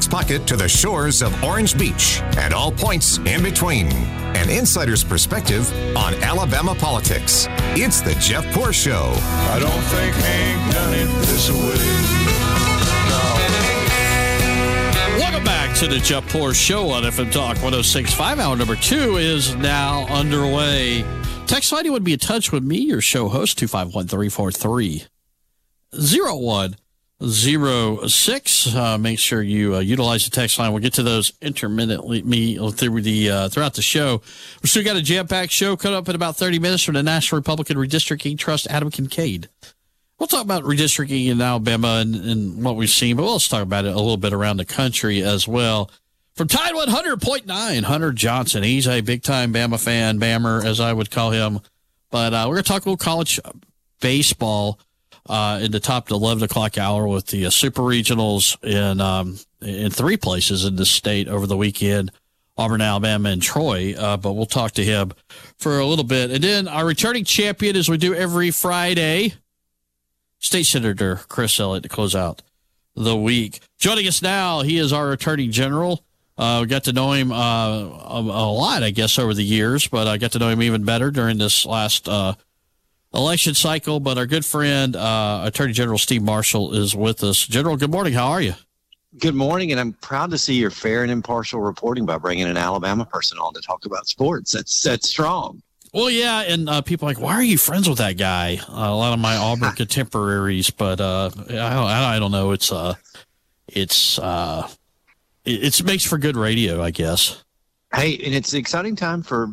Jack's Pocket to the shores of Orange Beach and all points in between. An insider's perspective on Alabama politics. It's the Jeff Poor Show. I don't think Hank done it this way. Welcome back to the Jeff Poor Show on FM Talk 106.5. Hour number 2 is now underway. Text line, you would be in touch with me, your show host, 251-343-0106. Make sure you utilize the text line. We'll get to those intermittently throughout the show. We've still got a jam-packed show coming up in about 30 minutes from the National Republican Redistricting Trust, Adam Kincaid. We'll talk about redistricting in Alabama and what we've seen, but we'll also talk about it a little bit around the country as well. From Tide 100.9, Hunter Johnson. He's a big-time Bama fan, Bammer, as I would call him. But we're going to talk a little college baseball in the top 11 o'clock hour with the Super Regionals in 3 places in the state over the weekend, Auburn, Alabama, and Troy. But we'll talk to him for a little bit. And then our returning champion, as we do every Friday, State Senator Chris Elliott, to close out the week. Joining us now, he is our Attorney General. We got to know him a lot, I guess, over the years, but I got to know him even better during this last election cycle. But our good friend, Attorney General Steve Marshall, is with us. General, good morning. How are you? Good morning, and I'm proud to see your fair and impartial reporting by bringing an Alabama person on to talk about sports. That's strong. Well, yeah, and people are like, why are you friends with that guy? A lot of my Auburn contemporaries, but I don't know. It makes for good radio, I guess. Hey, and it's an exciting time for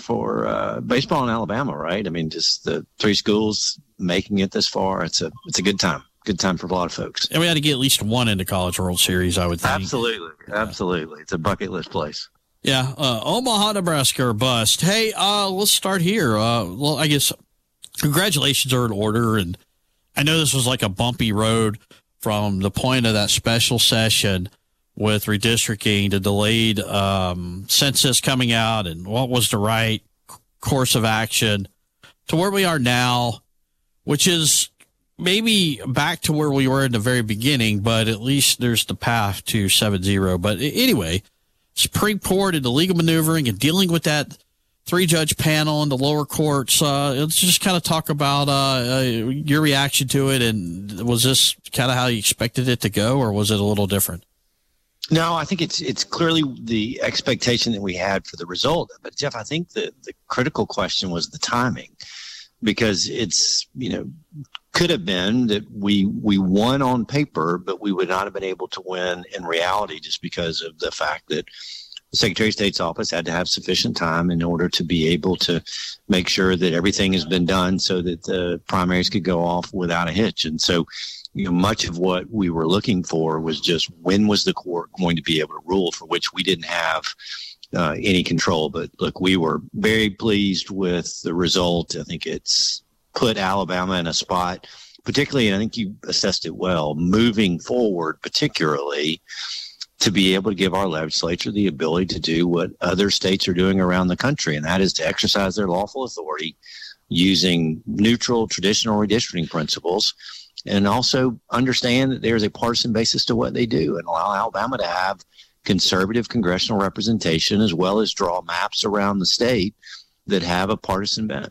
baseball in Alabama, right? I mean, just the 3 schools making it this far. It's a good time. Good time for a lot of folks. And we had to get at least one into College World Series, I would think. Absolutely. It's a bucket list place. Yeah, Omaha, Nebraska, or bust. Hey, let's start here. Well, I guess congratulations are in order, and I know this was like a bumpy road from the point of that special session with redistricting, the delayed census coming out, and what was the right course of action to where we are now, which is maybe back to where we were in the very beginning, but at least there's the path to 7-0. But anyway, Supreme Court and the legal maneuvering and dealing with that 3-judge panel in the lower courts. Let's just kind of talk about your reaction to it. And was this kind of how you expected it to go, or was it a little different? No, I think it's clearly the expectation that we had for the result. But Jeff, I think the critical question was the timing, because it's, could have been that we won on paper, but we would not have been able to win in reality just because of the fact that the Secretary of State's office had to have sufficient time in order to be able to make sure that everything has been done so that the primaries could go off without a hitch. And so, much of what we were looking for was just when was the court going to be able to rule, for which we didn't have any control. But look, we were very pleased with the result. I think it's put Alabama in a spot, particularly, and I think you assessed it well, moving forward, particularly to be able to give our legislature the ability to do what other states are doing around the country, and that is to exercise their lawful authority using neutral, traditional redistricting principles, and also understand that there's a partisan basis to what they do, and allow Alabama to have conservative congressional representation, as well as draw maps around the state that have a partisan bent.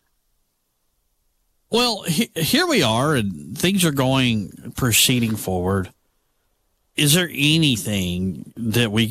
Well, here we are, and things are proceeding forward. Is there anything that would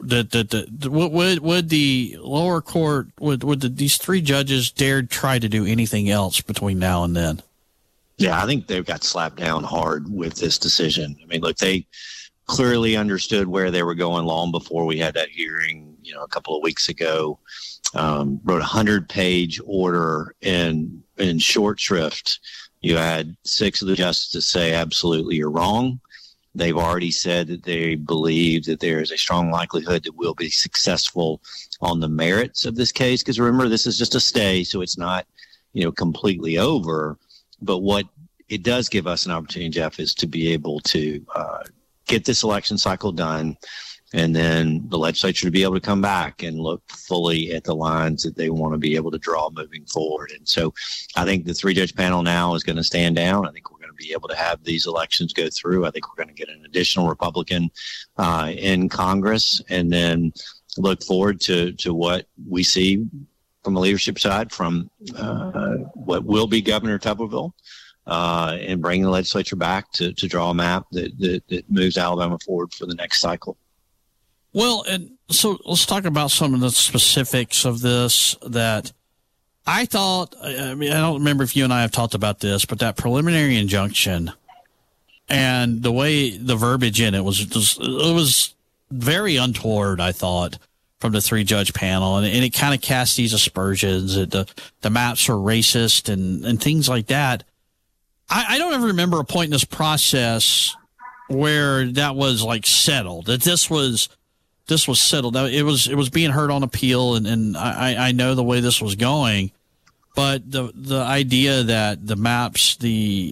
the lower court, these 3 judges dare try to do anything else between now and then? Yeah, I think they've got slapped down hard with this decision. I mean, look, they clearly understood where they were going long before we had that hearing, a couple of weeks ago. Wrote a 100-page order in short shrift. You had 6 of the justices say, absolutely, you're wrong. They've already said that they believe that there is a strong likelihood that we'll be successful on the merits of this case. Because remember, this is just a stay, so it's not, completely over. But what it does give us an opportunity, Jeff, is to be able to get this election cycle done, and then the legislature to be able to come back and look fully at the lines that they want to be able to draw moving forward. And so I think the 3-judge panel now is going to stand down. I think we're going to be able to have these elections go through. I think we're going to get an additional Republican in Congress, and then look forward to what we see from a leadership side from what will be Governor Tuberville, and bring the legislature back to draw a map that moves Alabama forward for the next cycle. Well, and so let's talk about some of the specifics of this that I thought, I mean, I don't remember if you and I have talked about this, but that preliminary injunction and the way the verbiage in it was very untoward, I thought, from the 3-judge panel. And it kind of cast these aspersions that the maps are racist and things like that. I don't ever remember a point in this process where that was like settled, that this was settled. Now, it was being heard on appeal, and I know the way this was going, but the idea that the maps the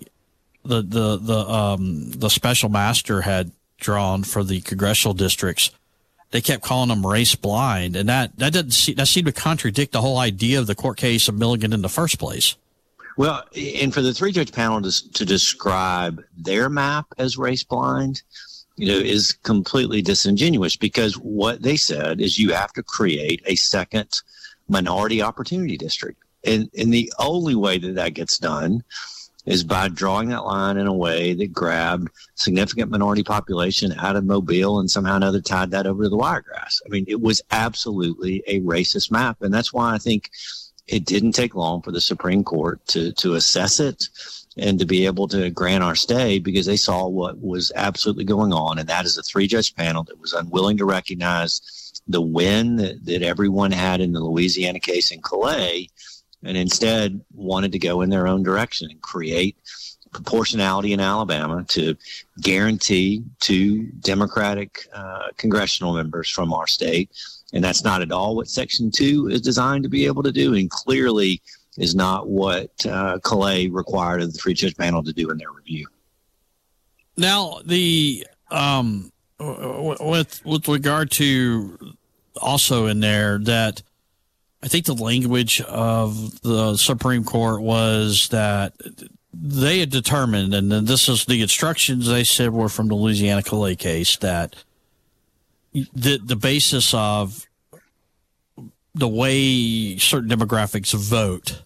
special master had drawn for the congressional districts, they kept calling them race blind, and that seemed to contradict the whole idea of the court case of Milligan in the first place. Well, and for the 3-judge panel to describe their map as race blind, is completely disingenuous, because what they said is you have to create a second minority opportunity district. And the only way that gets done is by drawing that line in a way that grabbed significant minority population out of Mobile and somehow or another tied that over to the Wiregrass. I mean, it was absolutely a racist map. And that's why I think it didn't take long for the Supreme Court to assess it and to be able to grant our stay, because they saw what was absolutely going on. And that is a 3-judge panel that was unwilling to recognize the win that everyone had in the Louisiana case in Calais, and instead wanted to go in their own direction and create proportionality in Alabama to guarantee 2 Democratic congressional members from our state. And that's not at all what Section 2 is designed to be able to do, and clearly is not what Calais required of the 3-judge panel to do in their review. Now, the with regard to also in there that I think the language of the Supreme Court was that they had determined, and then this is the instructions they said were from the Louisiana Calais case, that the basis of the way certain demographics vote,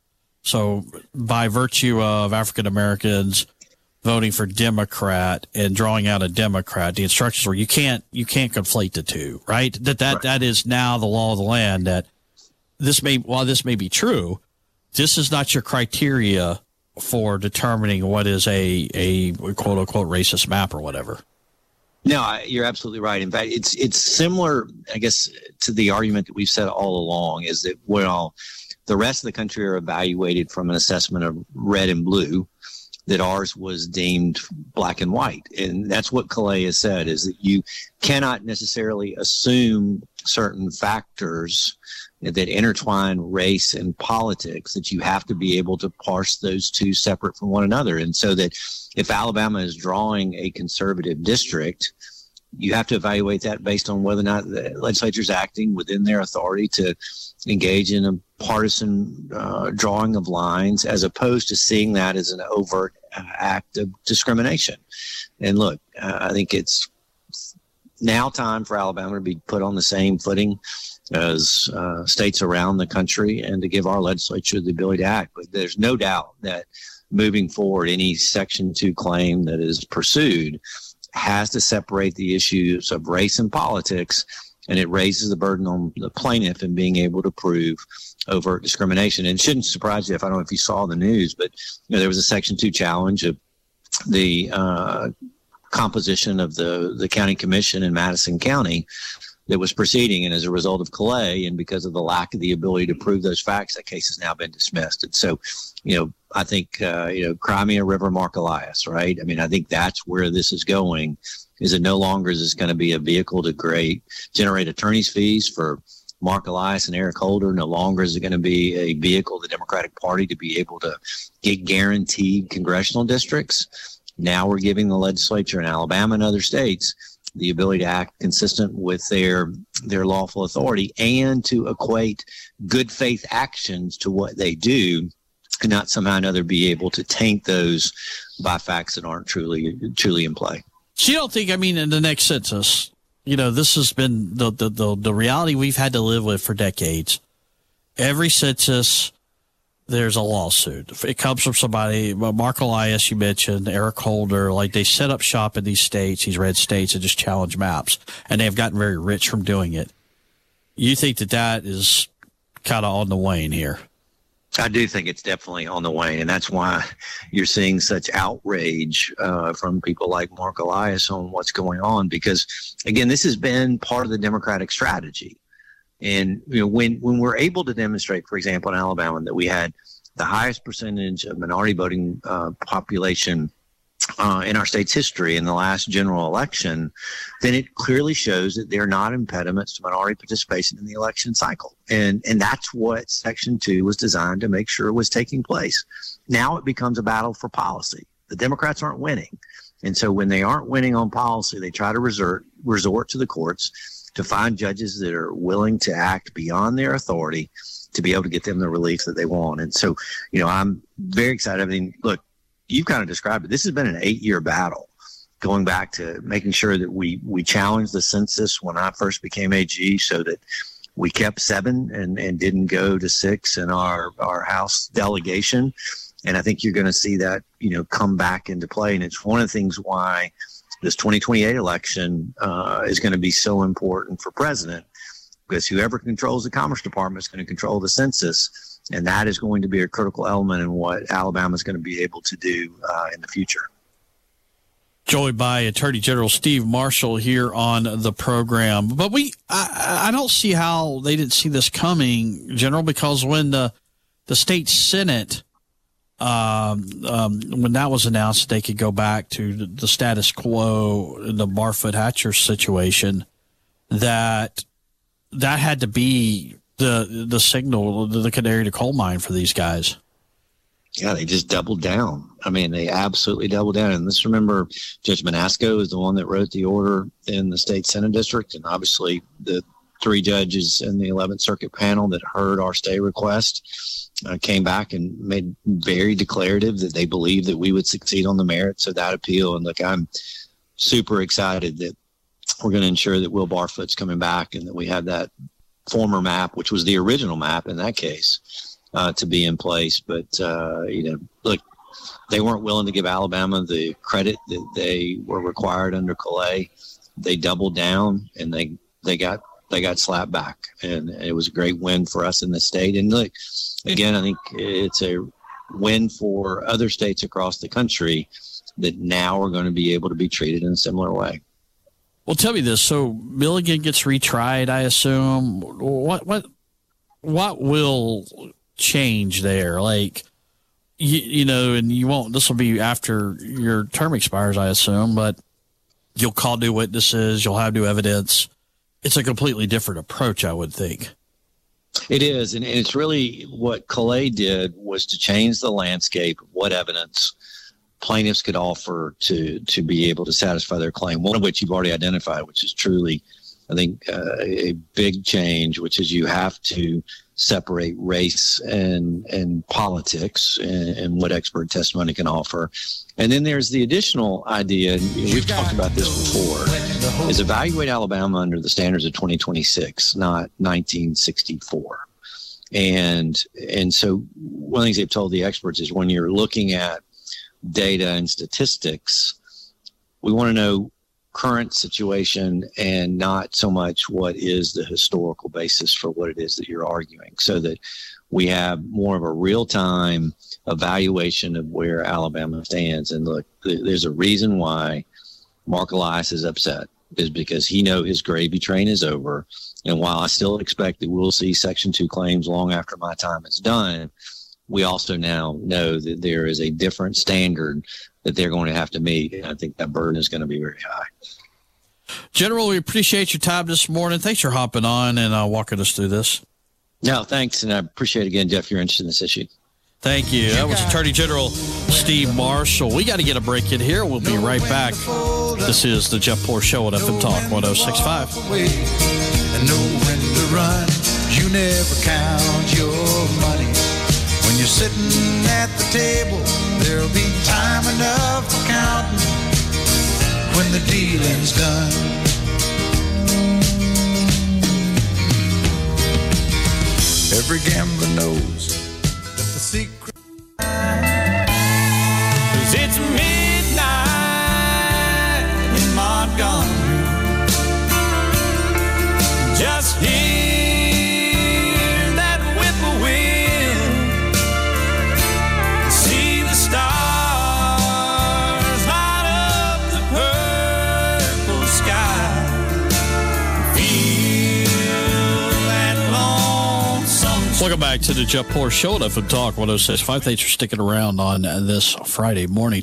so by virtue of African Americans voting for Democrat and drawing out a Democrat, the instructions were you can't conflate the two, right? That is now the law of the land. That while this may be true, this is not your criteria for determining what is a quote unquote racist map or whatever. No, you're absolutely right. In fact, it's similar, I guess, to the argument that we've said all along, is that while the rest of the country are evaluated from an assessment of red and blue, that ours was deemed black and white. And that's what Calais has said, is that you cannot necessarily assume certain factors that intertwine race and politics, that you have to be able to parse those two separate from one another. And so that if Alabama is drawing a conservative district, you have to evaluate that based on whether or not the legislature is acting within their authority to engage in a partisan drawing of lines, as opposed to seeing that as an overt act of discrimination. And look, I think it's now time for Alabama to be put on the same footing as states around the country, and to give our legislature the ability to act. But there's no doubt that moving forward, any Section 2 claim that is pursued has to separate the issues of race and politics, and it raises the burden on the plaintiff in being able to prove overt discrimination. And it shouldn't surprise you, if I don't know if you saw the news, but there was a Section 2 challenge of the composition of the county commission in Madison County that was proceeding, and as a result of Calais, and because of the lack of the ability to prove those facts, that case has now been dismissed. And so, I think, Crimea River Mark Elias, right? I mean, I think that's where this is going, is it no longer is this going to be a vehicle to generate attorney's fees for Mark Elias and Eric Holder. No longer is it going to be a vehicle, the Democratic Party, to be able to get guaranteed congressional districts. Now we're giving the legislature in Alabama and other states the ability to act consistent with their lawful authority, and to equate good faith actions to what they do, and not somehow or another be able to taint those by facts that aren't truly in play. So you don't think, I mean, in the next census, this has been the reality we've had to live with for decades. Every census, there's a lawsuit. It comes from somebody, Mark Elias, you mentioned, Eric Holder, like they set up shop in these states, these red states, and just challenge maps. And they've gotten very rich from doing it. You think that is kind of on the wane here? I do think it's definitely on the wane, and that's why you're seeing such outrage from people like Mark Elias on what's going on. Because, again, this has been part of the Democratic strategy. And when we're able to demonstrate, for example, in Alabama, that we had the highest percentage of minority voting population in our state's history in the last general election, then it clearly shows that they're not impediments to minority participation in the election cycle. And that's what Section 2 was designed to make sure was taking place. Now it becomes a battle for policy. The Democrats aren't winning. And so when they aren't winning on policy, they try to resort to the courts to find judges that are willing to act beyond their authority to be able to get them the relief that they want. And so, I'm very excited. I mean, look, you've kind of described it. This has been an 8-year battle, going back to making sure that we challenged the census when I first became AG, so that we kept 7 and didn't go to 6 in our House delegation. And I think you're going to see that, come back into play. And it's one of the things why this 2028 election is going to be so important for president, because whoever controls the Commerce Department is going to control the census. And that is going to be a critical element in what Alabama is going to be able to do in the future. Joined by Attorney General Steve Marshall here on the program. But I don't see how they didn't see this coming, General, because when the state Senate, when that was announced, they could go back to the status quo, the Barfoot Hatcher situation, that had to be the signal, the canary to coal mine for these guys. Yeah, they just doubled down. I mean, they absolutely doubled down. And let's remember, Judge Manasco is the one that wrote the order in the state Senate district. And obviously the 3 judges in the 11th Circuit panel that heard our stay request came back and made very declarative that they believe that we would succeed on the merits of that appeal. And look, I'm super excited that we're going to ensure that Will Barfoot's coming back and that we have that former map, which was the original map in that case, to be in place. But, look, they weren't willing to give Alabama the credit that they were required under Calais. They doubled down and they got slapped back. And it was a great win for us in the state. And look, again, I think it's a win for other states across the country that now are going to be able to be treated in a similar way. Well, tell me this. So Milligan gets retried, I assume. What will change there? Like, and you won't, this will be after your term expires, I assume, but you'll call new witnesses, you'll have new evidence. It's a completely different approach, I would think. It is. And it's really what Calais did was to change the landscape of what evidence plaintiffs could offer to be able to satisfy their claim, one of which you've already identified, which is truly, I think, a big change, which is you have to separate race and politics and what expert testimony can offer. And then there's the additional idea, and we've talked about this before, is evaluate Alabama under the standards of 2026, not 1964. And so one of the things they've told the experts is when you're looking at data and statistics, we want to know current situation and not so much what is the historical basis for what it is that you're arguing, so that we have more of a real-time evaluation of where Alabama stands. And look, there's a reason why Mark Elias is upset, is because he knows his gravy train is over. And while I still expect that we'll see Section 2 claims long after my time is done, we also now know that there is a different standard that they're going to have to meet. And I think that burden is going to be very high. General, we appreciate your time this morning. Thanks for hopping on and walking us through this. No, thanks. And I appreciate, again, Jeff, your interest in this issue. Thank you. That was Attorney General Steve Marshall. We got to get a break in here. We'll be right back. This is the Jeff Poor Show on FM Talk 106.5. And know when to run. You never count your money when you you're sitting at the table, there'll be time enough for counting when the dealing's done. Every gambler knows that the secret, 'cause it's midnight in Montgomery. Just hear that whippoorwill, see the stars light up the purple sky, feel that lonesome. Welcome back to the Jeff Poor Show at FM Talk 106.5. Thanks for sticking around on this Friday morning.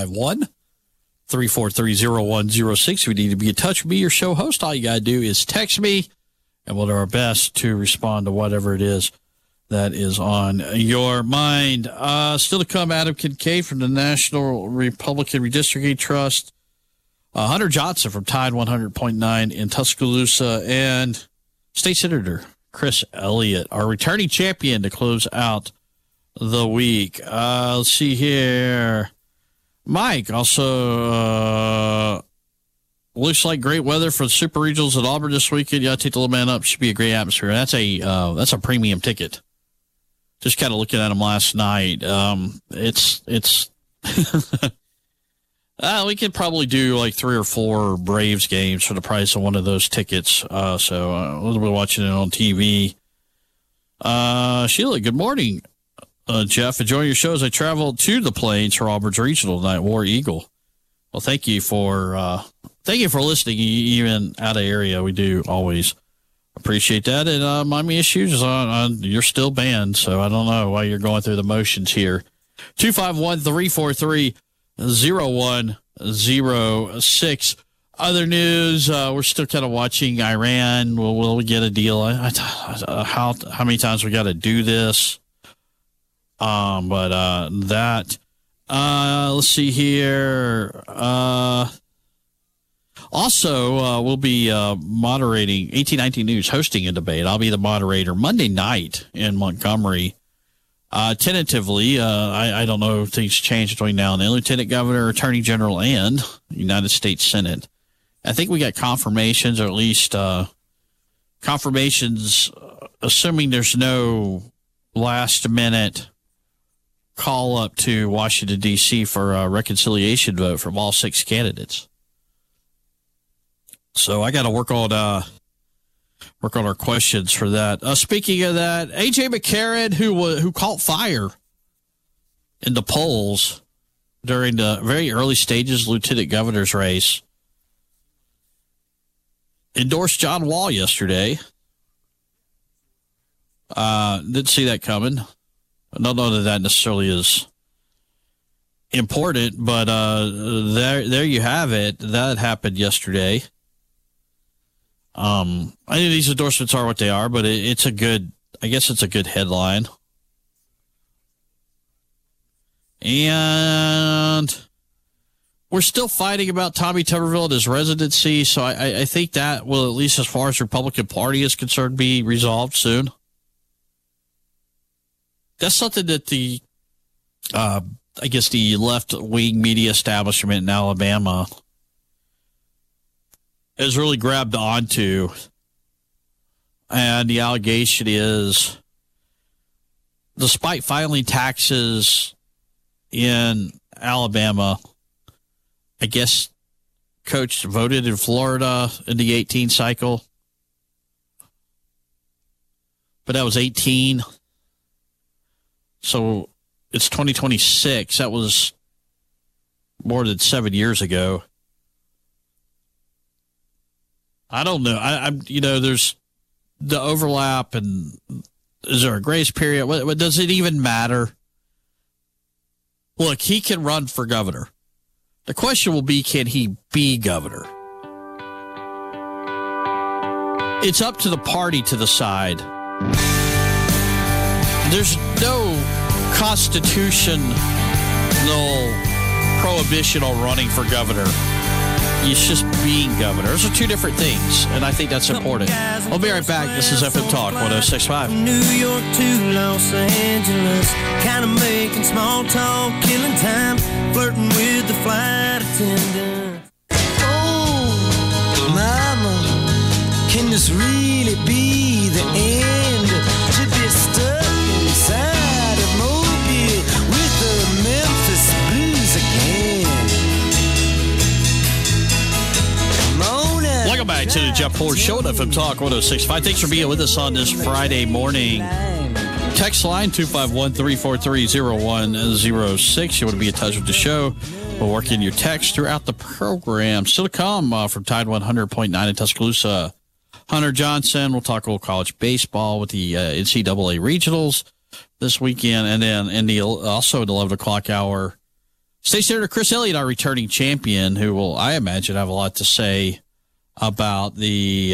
251-343-0106. If you need to be in touch with me, your show host, all you got to do is text me, and we'll do our best to respond to whatever it is that is on your mind. Still to come, Adam Kincaid from the National Republican Redistricting Trust, Hunter Johnson from Tide 100.9 in Tuscaloosa, and State Senator Chris Elliott, our returning champion, to close out the week. Let's see here. Mike, also looks like great weather for the Super Regionals at Auburn this weekend. You got to take the little man up. Should be a great atmosphere. That's a premium ticket. Just kind of looking at them last night. It's we could probably do like 3 or 4 Braves games for the price of one of those tickets. So we'll be watching it on TV. Sheila, good morning. Jeff, enjoying your show as I traveled to the Plains for Auburn's Regional tonight, War Eagle. Well, thank you for listening, even out of area. We do always appreciate that. And Miami Issues, you're still banned, so I don't know why you're going through the motions here. 251-343-0106. Other news, we're still kind of watching Iran. Will we get a deal? How many times we got to do this? Let's see here. Also, we'll be moderating 1819 News, hosting a debate. I'll be the moderator Monday night in Montgomery. Tentatively, I don't know if things change between now and then. Lieutenant Governor, Attorney General, and United States Senate. I think we got confirmations, or at least confirmations, assuming there's no last-minute call up to Washington, D.C. for a reconciliation vote from all 6 candidates. So I got to work on our questions for that. Speaking of that, A.J. McCarron, who caught fire in the polls during the very early stages of Lieutenant Governor's race, endorsed John Wall yesterday. Didn't see that coming. I don't know that necessarily is important, but there you have it. That happened yesterday. I think these endorsements are what they are, but it's a good headline. And we're still fighting about Tommy Tuberville and his residency, so I think that will, at least as far as the Republican Party is concerned, be resolved soon. That's something that the left-wing media establishment in Alabama has really grabbed onto. And the allegation is, despite filing taxes in Alabama, I guess Coach voted in Florida in the 18 cycle, but that was 18. So it's 2026. That was more than 7 years ago. I don't know. There's the overlap, and is there a grace period? What does it even matter? Look, he can run for governor. The question will be, can he be governor? It's up to the party to decide. There's no constitutional prohibition on running for governor. it's just being governor. Those are two different things, and I think that's important. We'll be right back. This is FM Talk 106.5. New York to Los Angeles, kind of making small talk, killing time, flirting with the flight attendant. Oh, mama, can this really be the end? To be stuck inside of Mobile with the Memphis Blues again. Welcome back to the Jeff Ford Show at FM Talk 106.5. Thanks for being with us on this Friday morning. Text line 251-343-0106. You want to be in touch with the show. We'll work in your text throughout the program. Still to come from Tide 100.9 in Tuscaloosa. Hunter Johnson. We'll talk a little college baseball with the NCAA regionals this weekend. And then also at the 11 o'clock hour, State Senator Chris Elliott, our returning champion, who will, I imagine, have a lot to say about the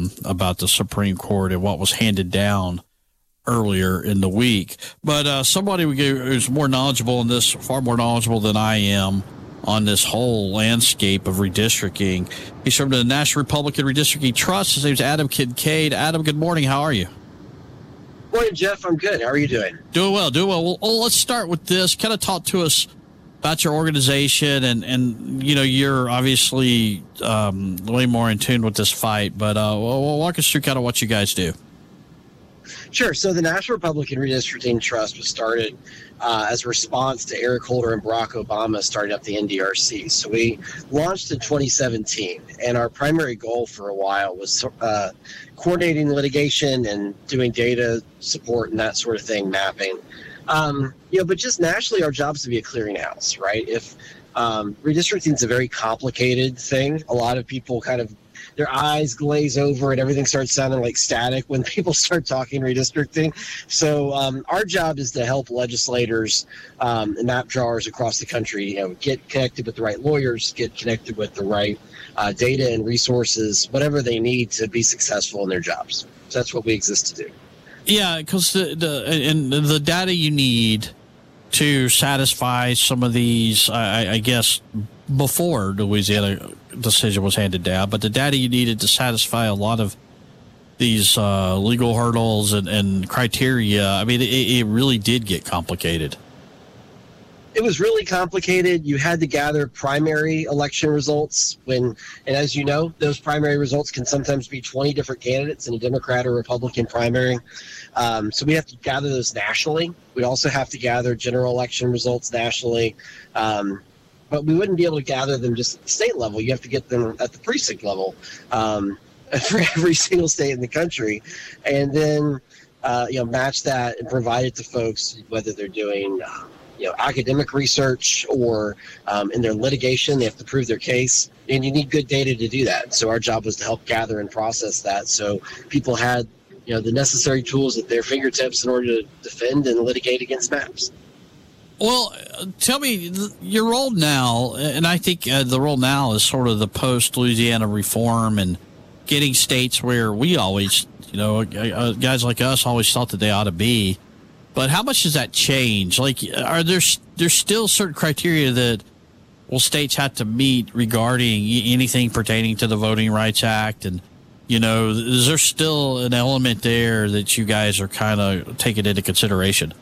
Supreme Court and what was handed down earlier in the week. But somebody who's more knowledgeable in this, far more knowledgeable than I am on this whole landscape of redistricting. He's from the National Republican Redistricting Trust. His name's Adam Kincaid. Adam, good morning. How are you? Morning, Jeff. I'm good. How are you doing? Doing well. Well, let's start with this. Kind of talk to us about your organization, and you know, you're obviously way more in tune with this fight, but walk us through kind of what you guys do. Sure. So the National Republican Redistricting Trust was started as a response to Eric Holder and Barack Obama starting up the NDRC. So we launched in 2017, and our primary goal for a while was coordinating litigation and doing data support and that sort of thing, mapping. But just nationally, our job is to be a clearinghouse, right? If redistricting is a very complicated thing, a lot of people kind of their eyes glaze over and everything starts sounding like static when people start talking redistricting. So our job is to help legislators and map drawers across the country, get connected with the right lawyers, get connected with the right data and resources, whatever they need to be successful in their jobs. So that's what we exist to do. Yeah, because the data you need to satisfy some of these, I guess, before the Louisiana decision was handed down, but the data you needed to satisfy a lot of these legal hurdles and criteria, I mean, it really did get complicated. It was really complicated. You had to gather primary election results and as you know, those primary results can sometimes be 20 different candidates in a Democrat or Republican primary. So we have to gather those nationally. We also have to gather general election results nationally. But we wouldn't be able to gather them just at the state level. You have to get them at the precinct level for every single state in the country. And then, match that and provide it to folks, whether they're doing academic research or in their litigation, they have to prove their case, and you need good data to do that. So our job was to help gather and process that, so people had the necessary tools at their fingertips in order to defend and litigate against maps. Well, tell me your role now, and I think the role now is sort of the post-Louisiana reform and getting states where we always, guys like us always thought that they ought to be. But how much does that change? Like, are there's still certain criteria that states have to meet regarding anything pertaining to the Voting Rights Act? And, is there still an element there that you guys are kind of taking into consideration?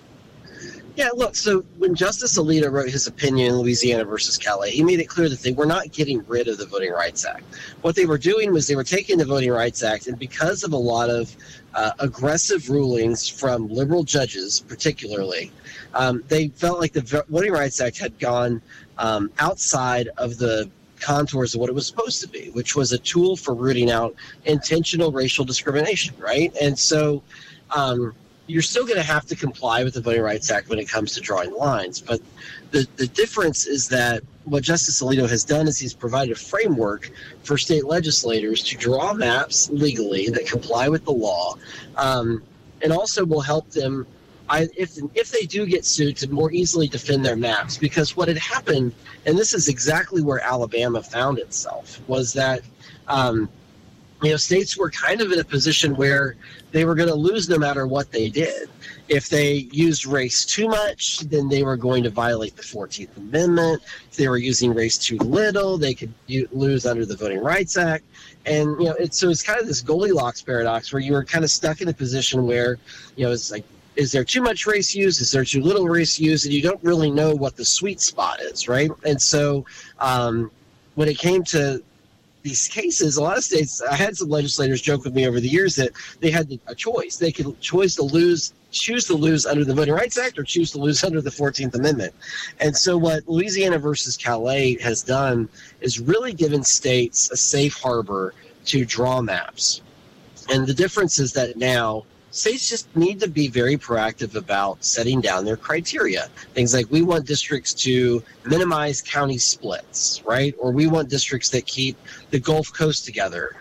Yeah, look, so when Justice Alito wrote his opinion in Louisiana versus Calais, he made it clear that they were not getting rid of the Voting Rights Act. What they were doing was they were taking the Voting Rights Act, and because of a lot of aggressive rulings from liberal judges, particularly, they felt like the Voting Rights Act had gone outside of the contours of what it was supposed to be, which was a tool for rooting out intentional racial discrimination, right? And so you're still going to have to comply with the Voting Rights Act when it comes to drawing lines. But the difference is that what Justice Alito has done is he's provided a framework for state legislators to draw maps legally that comply with the law, and also will help them, if they do get sued, to more easily defend their maps. Because what had happened, and this is exactly where Alabama found itself, was that states were kind of in a position where they were going to lose no matter what they did. If they used race too much, then they were going to violate the 14th Amendment. If they were using race too little, they could lose under the Voting Rights Act. And, it's kind of this Goldilocks paradox where you were kind of stuck in a position where, it's like, is there too much race used? Is there too little race used? And you don't really know what the sweet spot is, right? And so when it came to these cases, a lot of states, I had some legislators joke with me over the years that they had a choice. They could choose to lose under the Voting Rights Act or choose to lose under the 14th Amendment. And so what Louisiana versus Calais has done is really given states a safe harbor to draw maps. And the difference is that now states just need to be very proactive about setting down their criteria. Things like we want districts to minimize county splits, right? Or we want districts that keep the Gulf Coast together,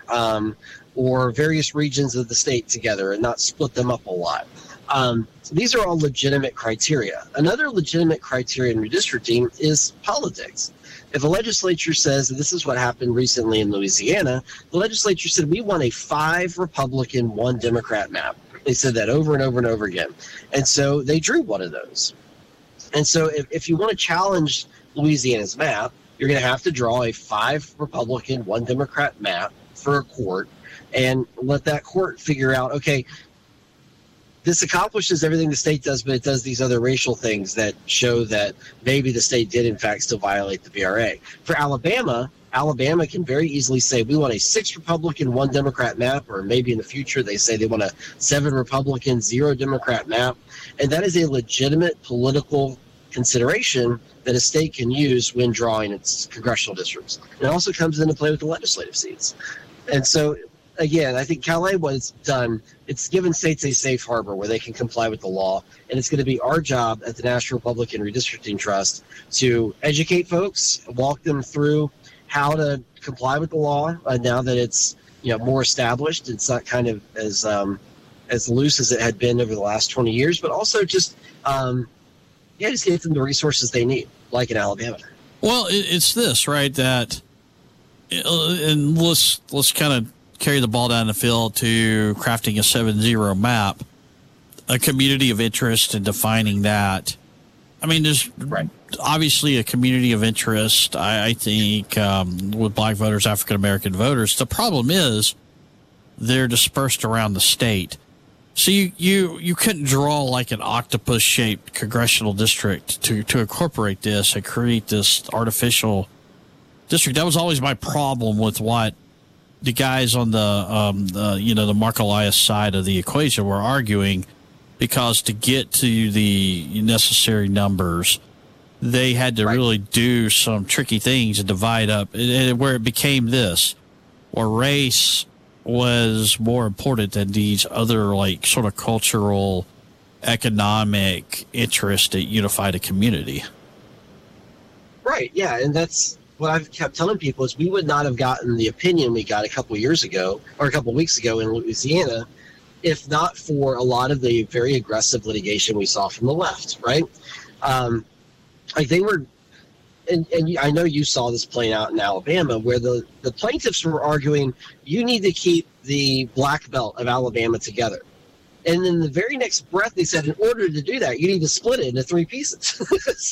or various regions of the state together and not split them up a lot. So these are all legitimate criteria. Another legitimate criteria in redistricting is politics. If a legislature says, and this is what happened recently in Louisiana, the legislature said, we want a 5 Republican, 1 Democrat map. They said that over and over and over again. And so they drew one of those. And so if you want to challenge Louisiana's map, you're going to have to draw a 5 Republican, 1 Democrat map for a court and let that court figure out, okay, this accomplishes everything the state does, but it does these other racial things that show that maybe the state did, in fact, still violate the VRA. For Alabama can very easily say, we want a 6 Republican, 1 Democrat map, or maybe in the future they say they want a 7 Republican, 0 Democrat map. And that is a legitimate political consideration that a state can use when drawing its congressional districts. It also comes into play with the legislative seats. And so, again, I think Calais, what it's done, it's given states a safe harbor where they can comply with the law. And it's going to be our job at the National Republican Redistricting Trust to educate folks, walk them through how to comply with the law now that it's more established. It's not kind of as loose as it had been over the last 20 years, but also just get them the resources they need, like in Alabama. Well, it's this, right? That, and let's kind of carry the ball down the field to crafting a 7-0 map, a community of interest, and defining that. I mean, there's obviously a community of interest, I think, with black voters, African-American voters. The problem is they're dispersed around the state. So you couldn't draw like an octopus-shaped congressional district to incorporate this and create this artificial district. That was always my problem with what the guys on the Mark Elias side of the equation were arguing, because to get to the necessary numbers, they had to really do some tricky things and divide up, where it became this, where race was more important than these other like sort of cultural, economic interests that unified a community. Right, yeah, and that's what I've kept telling people is we would not have gotten the opinion we got a couple of years ago or a couple of weeks ago in Louisiana if not for a lot of the very aggressive litigation we saw from the left, right? Like they were, and I know you saw this playing out in Alabama, where the plaintiffs were arguing, you need to keep the black belt of Alabama together. And in the very next breath, they said, in order to do that, you need to split it into 3 pieces.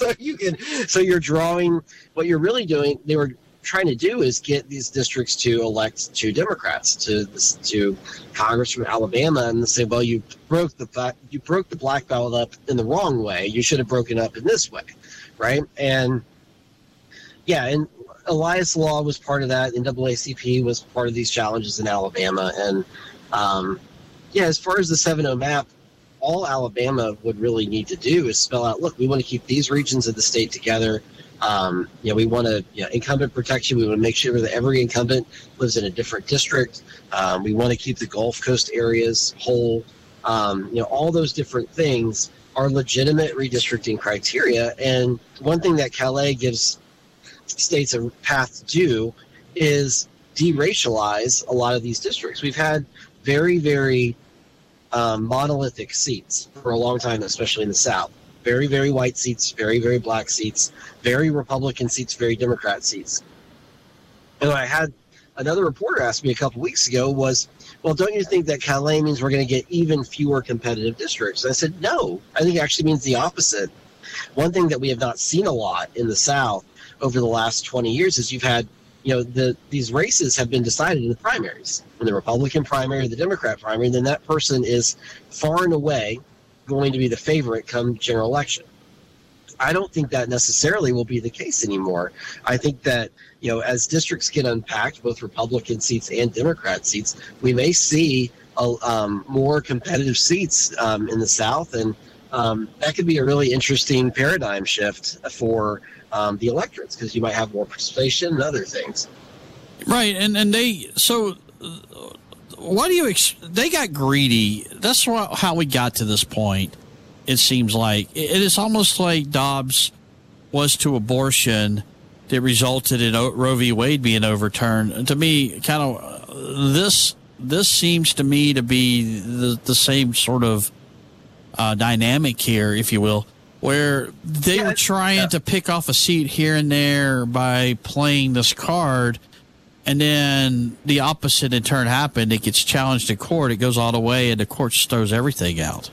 So you're drawing, what you're really doing, they were trying to do is get these districts to elect 2 Democrats to Congress from Alabama, and they say, well, you broke the black belt up in the wrong way. You should have broken up in this way, right? And yeah, and Elias Law was part of that. NAACP was part of these challenges in Alabama, and yeah, as far as the 7-0 map, all Alabama would really need to do is spell out, look, we want to keep these regions of the state together. We want to, incumbent protection. We want to make sure that every incumbent lives in a different district. We want to keep the Gulf Coast areas whole. All those different things are legitimate redistricting criteria. And one thing that Calais gives states a path to do is deracialize a lot of these districts. We've had very, very monolithic seats for a long time, especially in the South. Very, very white seats, very, very black seats, very Republican seats, very Democrat seats. And I had another reporter asked me a couple weeks ago was, well, don't you think that Calais means we're going to get even fewer competitive districts? And I said, no, I think it actually means the opposite. One thing that we have not seen a lot in the South over the last 20 years is you've had, these races have been decided in the primaries, in the Republican primary, the Democrat primary, and then that person is far and away going to be the favorite come general election. I don't think that necessarily will be the case anymore. I think that, as districts get unpacked, both Republican seats and Democrat seats, we may see more competitive seats in the South, and that could be a really interesting paradigm shift for the electorates, because you might have more participation and other things. Right, and they why do you they got greedy? That's how we got to this point. It seems like it is almost like Dobbs was to abortion that resulted in Roe v. Wade being overturned. And to me, kind of this seems to me to be the same sort of dynamic here, if you will, where they were trying to pick off a seat here and there by playing this card, and then the opposite in turn happened. It gets challenged in court, it goes all the way, and the court just throws everything out.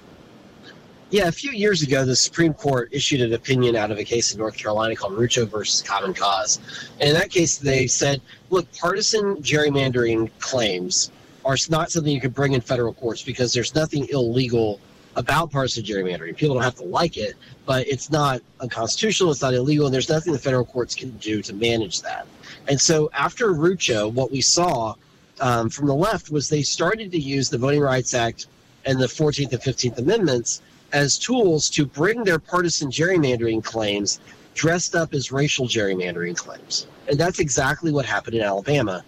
Yeah, a few years ago, the Supreme Court issued an opinion out of a case in North Carolina called Rucho versus Common Cause. And in that case, they said, look, partisan gerrymandering claims are not something you can bring in federal courts because there's nothing illegal about partisan gerrymandering. People don't have to like it, but it's not unconstitutional, it's not illegal, and there's nothing the federal courts can do to manage that. And so after Rucho, what we saw from the left was they started to use the Voting Rights Act and the 14th and 15th Amendments as tools to bring their partisan gerrymandering claims dressed up as racial gerrymandering claims. And that's exactly what happened in Alabama,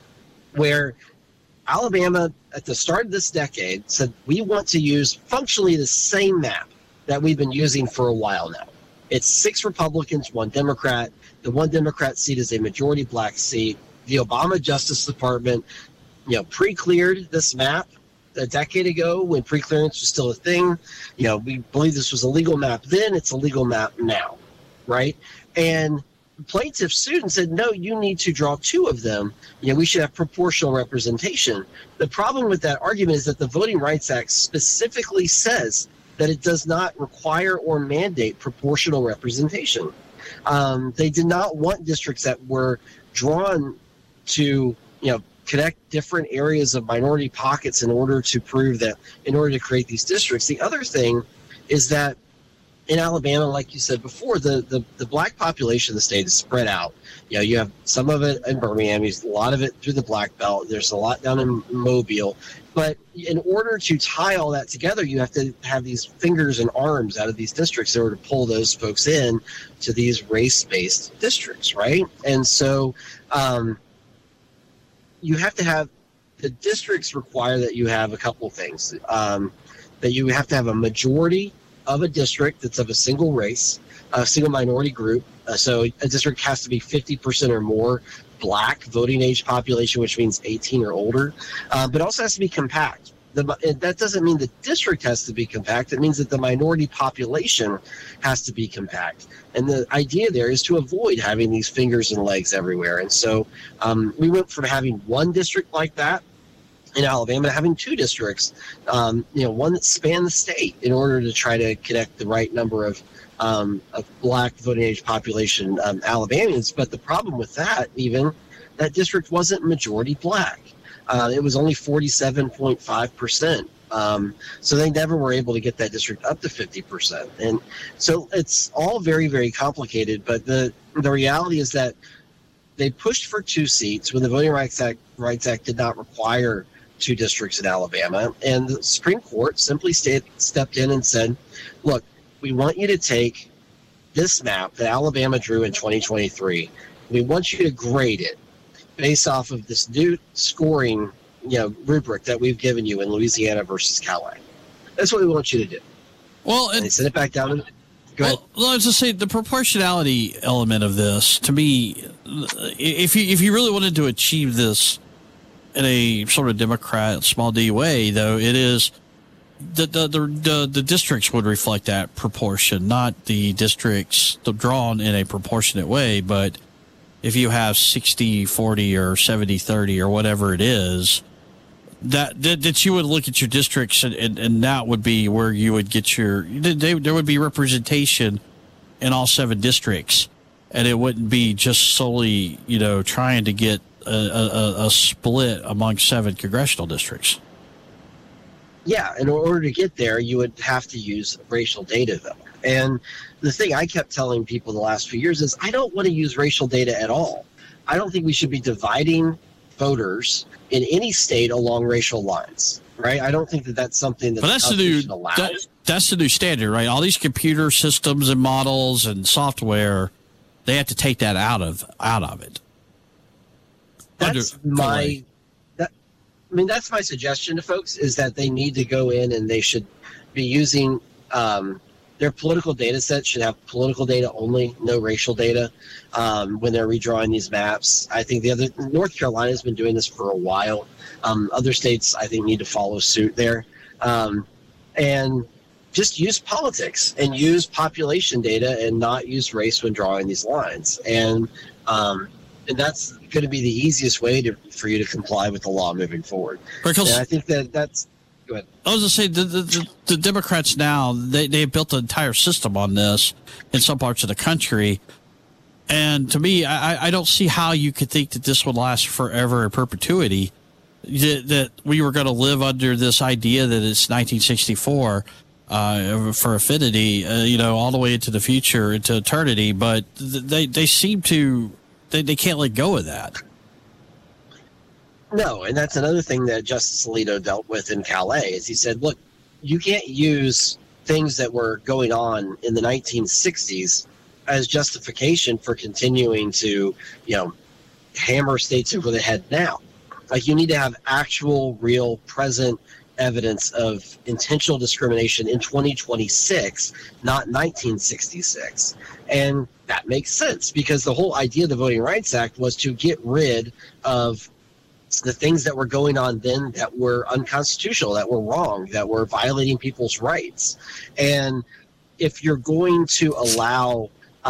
where Alabama, at the start of this decade, said, we want to use functionally the same map that we've been using for a while now. It's 6 Republicans, 1 Democrat. The 1 Democrat seat is a majority black seat. The Obama Justice Department, pre-cleared this map a decade ago when pre-clearance was still a thing. We believe this was a legal map then, it's a legal map now, right? And plaintiffs sued and said, no, you need to draw 2 of them. We should have proportional representation. The problem with that argument is that the Voting Rights Act specifically says that it does not require or mandate proportional representation. They did not want districts that were drawn to, connect different areas of minority pockets in order to prove that, in order to create these districts. The other thing is that in Alabama, like you said before, the black population of the state is spread out. You have some of it in Birmingham, a lot of it through the Black Belt. There's a lot down in Mobile. But in order to tie all that together, you have to have these fingers and arms out of these districts in order to pull those folks in to these race-based districts, right? And so you have to have, the districts require that you have a couple of things. That you have to have a majority of a district that's of a single race, a single minority group. So a district has to be 50% or more black voting age population, which means 18 or older, but also has to be compact. That doesn't mean the district has to be compact. It means that the minority population has to be compact. And the idea there is to avoid having these fingers and legs everywhere. And so we went from having 1 district like that in Alabama to having 2 districts, one that spanned the state in order to try to connect the right number of black voting age population Alabamians. But the problem with that, that district wasn't majority black. It was only 47.5%. So they never were able to get that district up to 50%. And so it's all very, very complicated. But the reality is that they pushed for 2 seats when the Voting Rights Act did not require 2 districts in Alabama. And the Supreme Court simply stepped in and said, look, we want you to take this map that Alabama drew in 2023. We want you to grade it based off of this new scoring, rubric that we've given you in Louisiana versus Calais. That's what we want you to do. Well, and they sent it back down. Go ahead. Well, let's just say the proportionality element of this, to me, if you really wanted to achieve this in a sort of Democrat small d way, though, it is the districts would reflect that proportion, not the districts drawn in a proportionate way, but if you have 60-40 or 70-30 or whatever it is, that you would look at your districts and that would be where you would get there would be representation in all 7 districts, and it wouldn't be just solely, trying to get a split among 7 congressional districts. Yeah, in order to get there, you would have to use racial data, though. And the thing I kept telling people the last few years is I don't want to use racial data at all. I don't think we should be dividing voters in any state along racial lines, right? I don't think that that's something that the Constitution allows. That's the new standard, right? All these computer systems and models and software, they have to take that out of it. That's my suggestion to folks, is that they need to go in and they should be using their political data set should have political data only, no racial data, when they're redrawing these maps. I think North Carolina has been doing this for a while. Other states, I think, need to follow suit there. And just use politics and use population data and not use race when drawing these lines. And that's going to be the easiest way for you to comply with the law moving forward. Because and I think that's go ahead. I was going to say the Democrats now, they have built an entire system on this in some parts of the country. And to me, I don't see how you could think that this would last forever in perpetuity, that we were going to live under this idea that it's 1964 for affinity, all the way into the future, into eternity. But they seem to, they can't let go of that. No, and that's another thing that Justice Alito dealt with in Calais, is he said, look, you can't use things that were going on in the 1960s as justification for continuing to, hammer states over the head now. Like, you need to have actual, real, present evidence of intentional discrimination in 2026, not 1966. And that makes sense, because the whole idea of the Voting Rights Act was to get rid of the things that were going on then that were unconstitutional, that were wrong, that were violating people's rights. And if you're going to allow,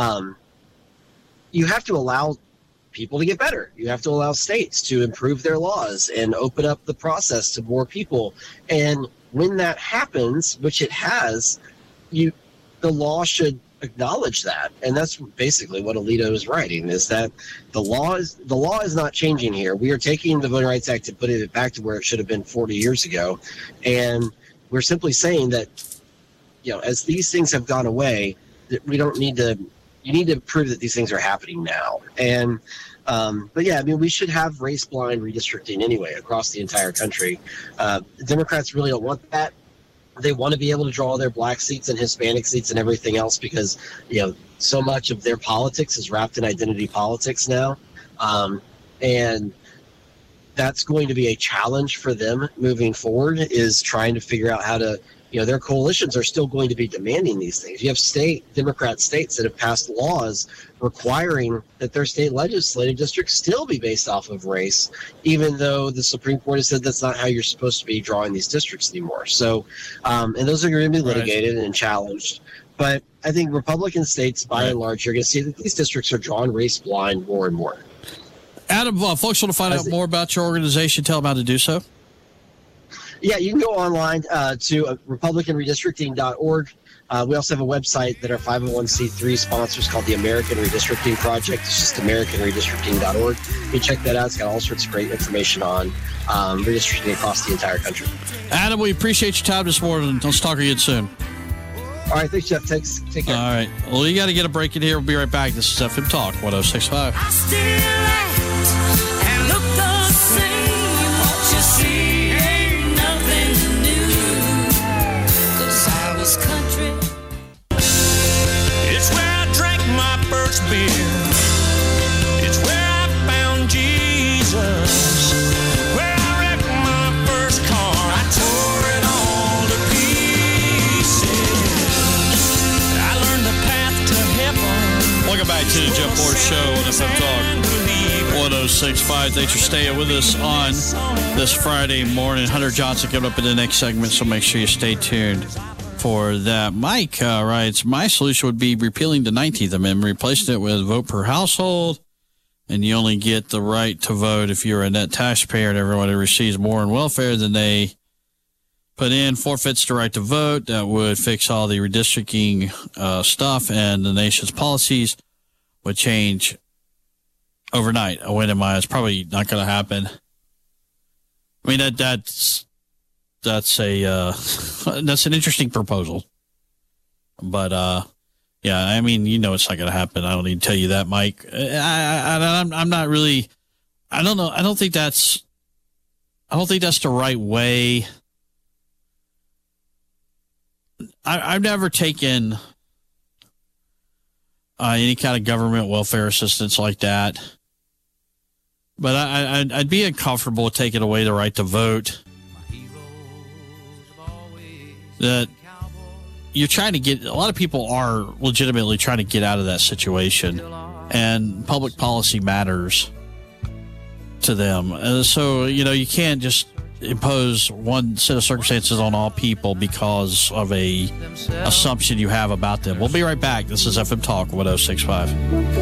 you have to allow people to get better. You have to allow states to improve their laws and open up the process to more people. And when that happens, which it has, the law should acknowledge that. And that's basically what Alito is writing, is that the law is not changing here. We are taking the Voting Rights Act and putting it back to where it should have been 40 years ago. And we're simply saying that, as these things have gone away, that we don't need to, you need to prove that these things are happening now. And, but yeah, we should have race-blind redistricting anyway across the entire country. Democrats really don't want that. They want to be able to draw their black seats and Hispanic seats and everything else because, so much of their politics is wrapped in identity politics now. And that's going to be a challenge for them moving forward, is trying to figure out how to, their coalitions are still going to be demanding these things. You have Democrat states that have passed laws requiring that their state legislative districts still be based off of race, even though the Supreme Court has said that's not how you're supposed to be drawing these districts anymore. So, and those are going to be litigated and challenged. But I think Republican states, by and large, you're going to see that these districts are drawn race blind more and more. Adam, folks want to find out more about your organization. Tell them how to do so. Yeah, you can go online to republicanredistricting.org. We also have a website that our 501c3 sponsors called the American Redistricting Project. It's just americanredistricting.org. You can check that out. It's got all sorts of great information on redistricting across the entire country. Adam, we appreciate your time this morning. Let's talk again soon. All right, thanks, Jeff. Take care. All right. Well, you got to get a break in here. We'll be right back. This is FM Talk 106.5. I still act and look the same. What you see ain't nothing new, 'cause I was country. It's where I drank my first beer. It's where I found Jesus. Where I wrecked my first car. I tore it all to pieces. I learned the path to heaven. Welcome back to the Jeff Moore Show on FM Talk 106.5. Thanks for staying with us on this Friday morning. Hunter Johnson coming up in the next segment, so make sure you stay tuned for that. Mike writes, my solution would be repealing the 19th Amendment, replacing it with vote per household, and you only get the right to vote if you're a net taxpayer, and everyone who receives more in welfare than they put in forfeits the right to vote. That would fix all the redistricting stuff, and the nation's policies would change overnight. A win in my eyes, probably not going to happen. I mean, that's a that's an interesting proposal, but yeah, I mean, it's not going to happen. I don't need to tell you that, Mike. I'm not really. I don't know. I don't think that's the right way. I've never taken any kind of government welfare assistance like that. But I'd be uncomfortable taking away the right to vote. That you're trying to get, a lot of people are legitimately trying to get out of that situation, and public policy matters to them. So, you can't just impose one set of circumstances on all people because of a assumption you have about them. We'll be right back. This is FM Talk 1065.